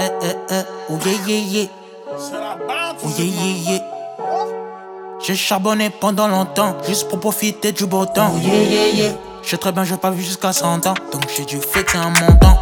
Oh yeah yeah yeah. Oh yeah yeah yeah. J'ai charbonné pendant longtemps, juste pour profiter du beau temps. Oh yeah yeah yeah. Je sais très bien, j'ai pas vu jusqu'à 100 ans, donc j'ai dû fêter un montant.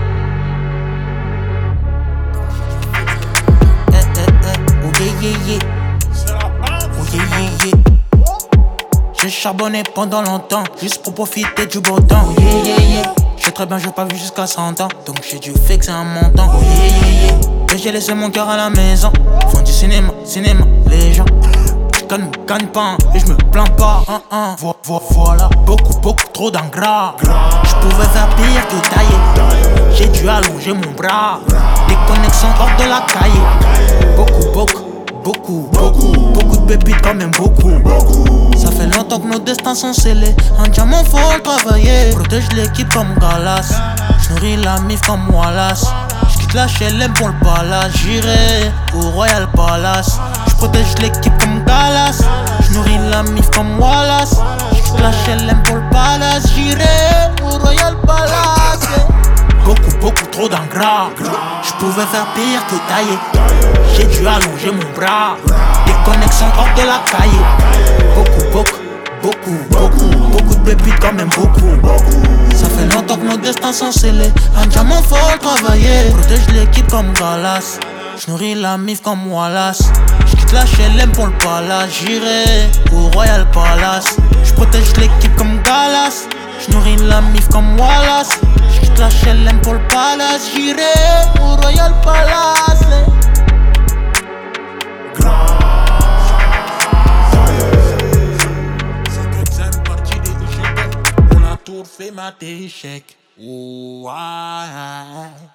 Oh yeah yeah yeah. Oh yeah yeah yeah. J'ai charbonné pendant longtemps, juste pour profiter du beau temps. Oh yeah yeah yeah. Je sais très bien, j'ai pas vu jusqu'à 100 ans, donc j'ai dû fixer un montant. Oh yeah yeah yeah. Et j'ai laissé mon cœur à la maison, font du cinéma, les gens. J'gagne, gagne pas, et j'me plains pas. Voilà, beaucoup trop d'ingrats. J'pouvais faire pire que tailler. J'ai dû allonger mon bras. Des connexions hors de la caille. Beaucoup de pépites quand même beaucoup. Ça fait longtemps que nos destins sont scellés. Un diamant faut le travailler. Protège l'équipe comme Galas. J'nourris la mif comme Wallace. J'quitte la HLM pour le palace. J'irai au Royal Palace. J'protège l'équipe comme Galas. J'nourris la mif comme Wallace. J'quitte la HLM pour le palace. J'irai au Royal Palace. Beaucoup trop d'ingrats. J'pouvais faire pire que tailler. J'ai dû allonger mon bras. Des connexions hors de la caille. Beaucoup de pépites quand même beaucoup. Ça fait longtemps que nos destins sont scellés. Un diamant faut le travailler. Protège l'équipe comme Galas. J'nourris la mif comme Wallace. J'quitte la HLM pour le palace. J'irai au Royal Palace. J'protège l'équipe comme Galas. J'nourris la mif comme Wallace. J'quitte la HLM pour le palace. J'irai au Royal Palace. Fait ma échec. Oh,